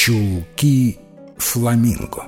чулки фламинго.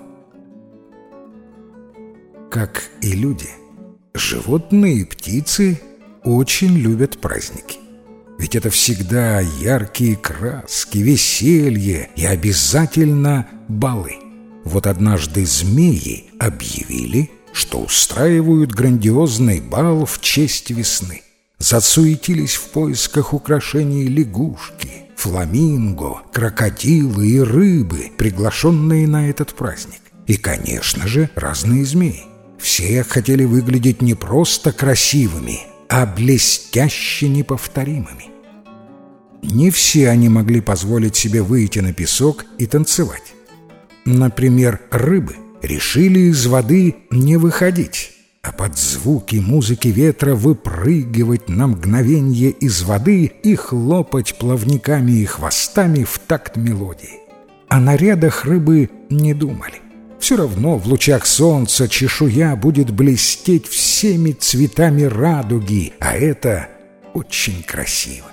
Как и люди, животные и птицы очень любят праздники. Ведь это всегда яркие краски, веселье и обязательно балы. Вот однажды змеи объявили, что устраивают грандиозный бал в честь весны. Засуетились в поисках украшений лягушки, фламинго, крокодилы и рыбы, приглашенные на этот праздник. И, конечно же, разные змеи. Все хотели выглядеть не просто красивыми, а блестяще неповторимыми. Не все они могли позволить себе выйти на песок и танцевать. Например, рыбы решили из воды не выходить, а под звуки музыки ветра выпрыгивать на мгновенье из воды и хлопать плавниками и хвостами в такт мелодии. О нарядах рыбы не думали. Все равно в лучах солнца чешуя будет блестеть всеми цветами радуги, а это очень красиво.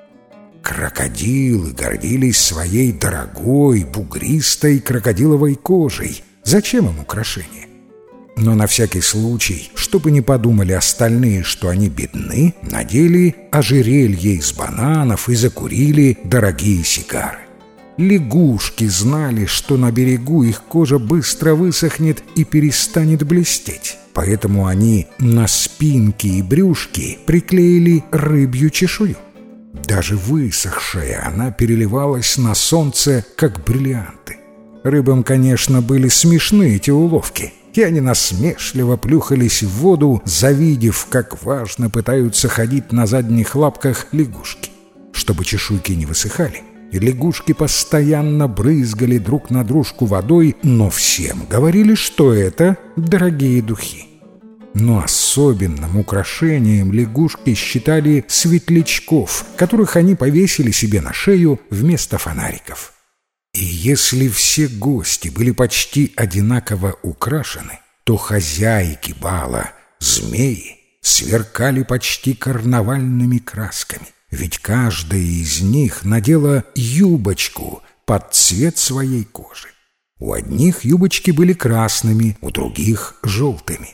Крокодилы гордились своей дорогой, бугристой крокодиловой кожей. Зачем им украшения? Но на всякий случай, чтобы не подумали остальные, что они бедны, надели ожерелье из бананов и закурили дорогие сигары. Лягушки знали, что на берегу их кожа быстро высохнет и перестанет блестеть, поэтому они на спинки и брюшки приклеили рыбью чешую. Даже высохшая она переливалась на солнце, как бриллианты. Рыбам, конечно, были смешны эти уловки, и они насмешливо плюхались в воду, завидев, как важно пытаются ходить на задних лапках лягушки. Чтобы чешуйки не высыхали, лягушки постоянно брызгали друг на дружку водой, но всем говорили, что это дорогие духи. Но особенным украшением лягушки считали светлячков, которых они повесили себе на шею вместо фонариков. И если все гости были почти одинаково украшены, то хозяйки бала, змеи, сверкали почти карнавальными красками, ведь каждая из них надела юбочку под цвет своей кожи. У одних юбочки были красными, у других — желтыми.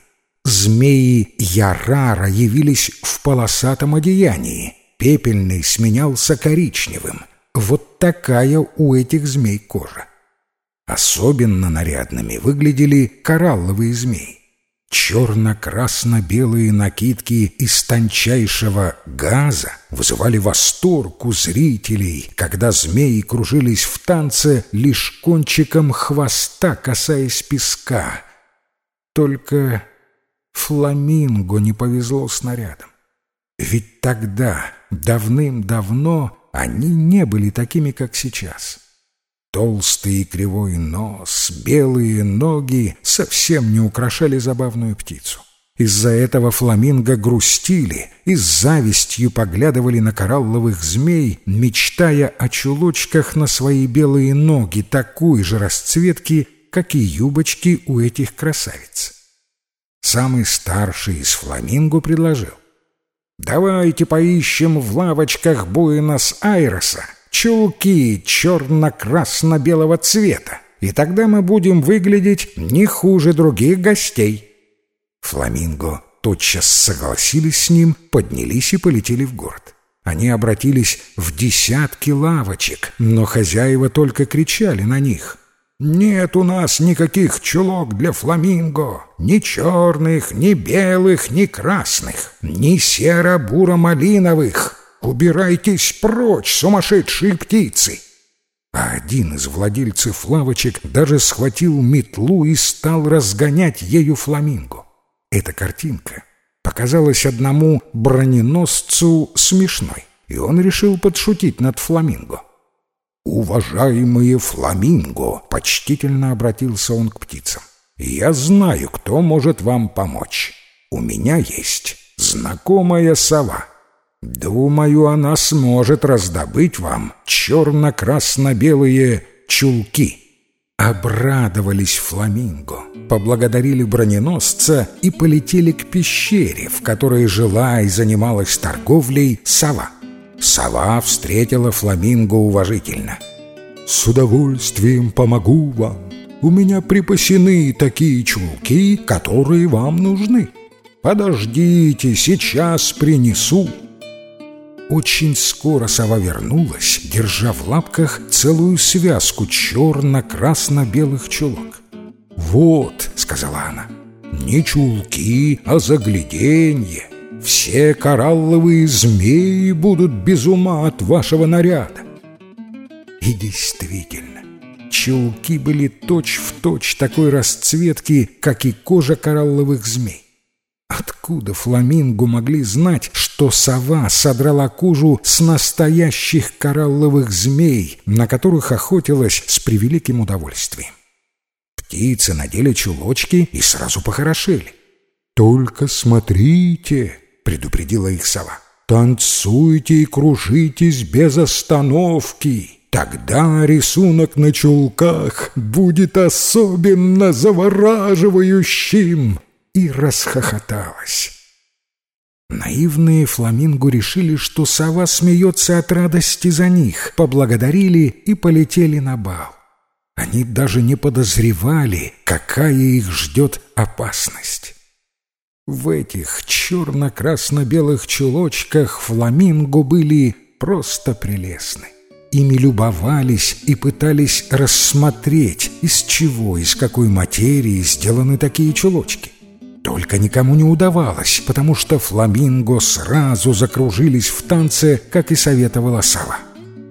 Змеи Ярара явились в полосатом одеянии, пепельный сменялся коричневым. Вот такая у этих змей кожа. Особенно нарядными выглядели коралловые змеи. Черно-красно-белые накидки из тончайшего газа вызывали восторг у зрителей, когда змеи кружились в танце, лишь кончиком хвоста касаясь песка. Только фламинго не повезло с нарядом. Ведь тогда, давным-давно, они не были такими, как сейчас. Толстый и кривой нос, белые ноги совсем не украшали забавную птицу. Из-за этого фламинго грустили и с завистью поглядывали на коралловых змей, мечтая о чулочках на свои белые ноги такой же расцветки, как и юбочки у этих красавиц. Самый старший из фламинго предложил: «Давайте поищем в лавочках Буэнос-Айреса чулки черно-красно-белого цвета, и тогда мы будем выглядеть не хуже других гостей». Фламинго тотчас согласились с ним, поднялись и полетели в город. Они обратились в десятки лавочек, но хозяева только кричали на них: «Нет у нас никаких чулок для фламинго, ни черных, ни белых, ни красных, ни серо-буро-малиновых. Убирайтесь прочь, сумасшедшие птицы!» А один из владельцев лавочек даже схватил метлу и стал разгонять ею фламинго. Эта картинка показалась одному броненосцу смешной, и он решил подшутить над фламинго. «Уважаемые фламинго!» — почтительно обратился он к птицам. «Я знаю, кто может вам помочь. У меня есть знакомая сова. Думаю, она сможет раздобыть вам черно-красно-белые чулки». Обрадовались фламинго, поблагодарили броненосца и полетели к пещере, в которой жила и занималась торговлей сова. Сова встретила фламинго уважительно. «С удовольствием помогу вам. У меня припасены такие чулки, которые вам нужны. Подождите, сейчас принесу». Очень скоро сова вернулась, держа в лапках целую связку черно-красно-белых чулок. «Вот», — сказала она, — «не чулки, а загляденье. Все коралловые змеи будут без ума от вашего наряда». И действительно, чулки были точь-в-точь такой расцветки, как и кожа коралловых змей. Откуда фламинго могли знать, что сова содрала кожу с настоящих коралловых змей, на которых охотилась с превеликим удовольствием? Птицы надели чулочки и сразу похорошели. «Только смотрите», — предупредила их сова, — «танцуйте и кружитесь без остановки. Тогда рисунок на чулках будет особенно завораживающим». И расхохоталась. Наивные фламинго решили, что сова смеется от радости за них, поблагодарили и полетели на бал. Они даже не подозревали, какая их ждет опасность. В этих черно-красно-белых чулочках фламинго были просто прелестны. Ими любовались и пытались рассмотреть, из чего, из какой материи сделаны такие чулочки. Только никому не удавалось, потому что фламинго сразу закружились в танце, как и советовала сова.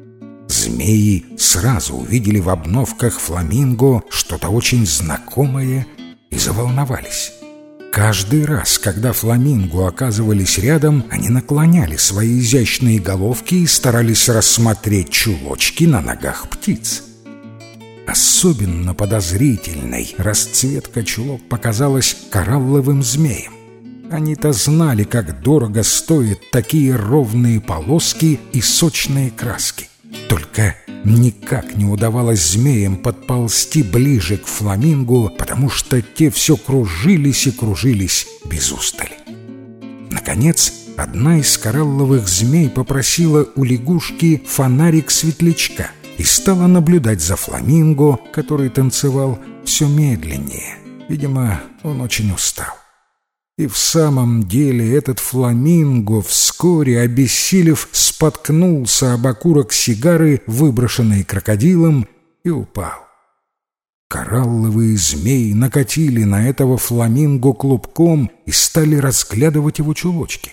Змеи сразу увидели в обновках фламинго что-то очень знакомое и заволновались. Каждый раз, когда фламинго оказывались рядом, они наклоняли свои изящные головки и старались рассмотреть чулочки на ногах птиц. Особенно подозрительной расцветка чулок показалась коралловым змеям. Они-то знали, как дорого стоят такие ровные полоски и сочные краски. Только никак не удавалось змеям подползти ближе к фламинго, потому что те все кружились и кружились без устали. Наконец, одна из коралловых змей попросила у лягушки фонарик светлячка и стала наблюдать за фламинго, который танцевал все медленнее. Видимо, он очень устал. И в самом деле этот фламинго вскоре, обессилев, споткнулся об окурок сигары, выброшенной крокодилом, и упал. Коралловые змеи накатили на этого фламинго клубком и стали разглядывать его чулочки.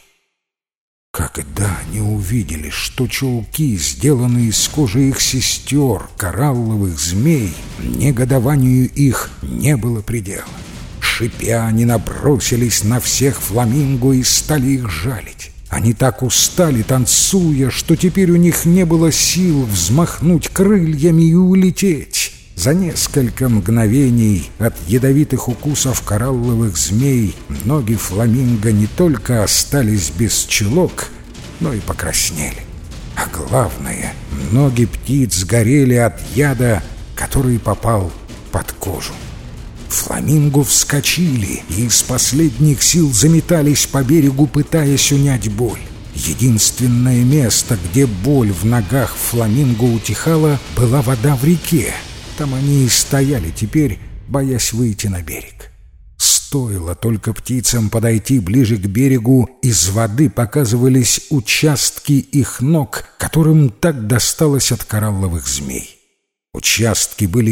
Когда они увидели, что чулки сделаны из кожи их сестер, коралловых змей, негодованию их не было предела. Шипя, они набросились на всех фламинго и стали их жалить. Они так устали, танцуя, что теперь у них не было сил взмахнуть крыльями и улететь. За несколько мгновений от ядовитых укусов коралловых змей ноги фламинго не только остались без чулок, но и покраснели. А главное, ноги птиц горели от яда, который попал под кожу. Фламинго вскочили и из последних сил заметались по берегу, пытаясь унять боль. Единственное место, где боль в ногах фламинго утихала, была вода в реке. Там они и стояли теперь, боясь выйти на берег. Стоило только птицам подойти ближе к берегу, из воды показывались участки их ног, которым так досталось от коралловых змей. Участки были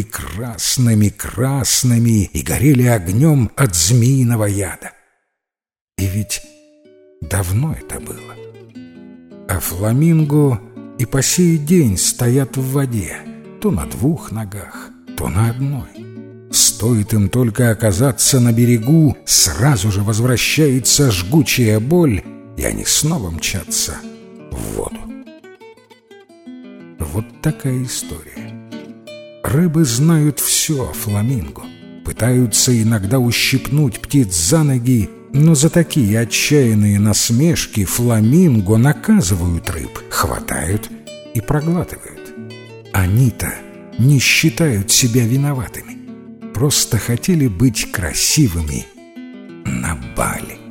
красными и горели огнем от змеиного яда. И ведь давно это было. А фламинго и по сей день стоят в воде, то на двух ногах, то на одной. Стоит им только оказаться на берегу, сразу же возвращается жгучая боль, и они снова мчатся в воду. Вот такая история. Рыбы знают все о фламинго, пытаются иногда ущипнуть птиц за ноги, но за такие отчаянные насмешки фламинго наказывают рыб, хватают и проглатывают. Они-то не считают себя виноватыми, просто хотели быть красивыми на бале.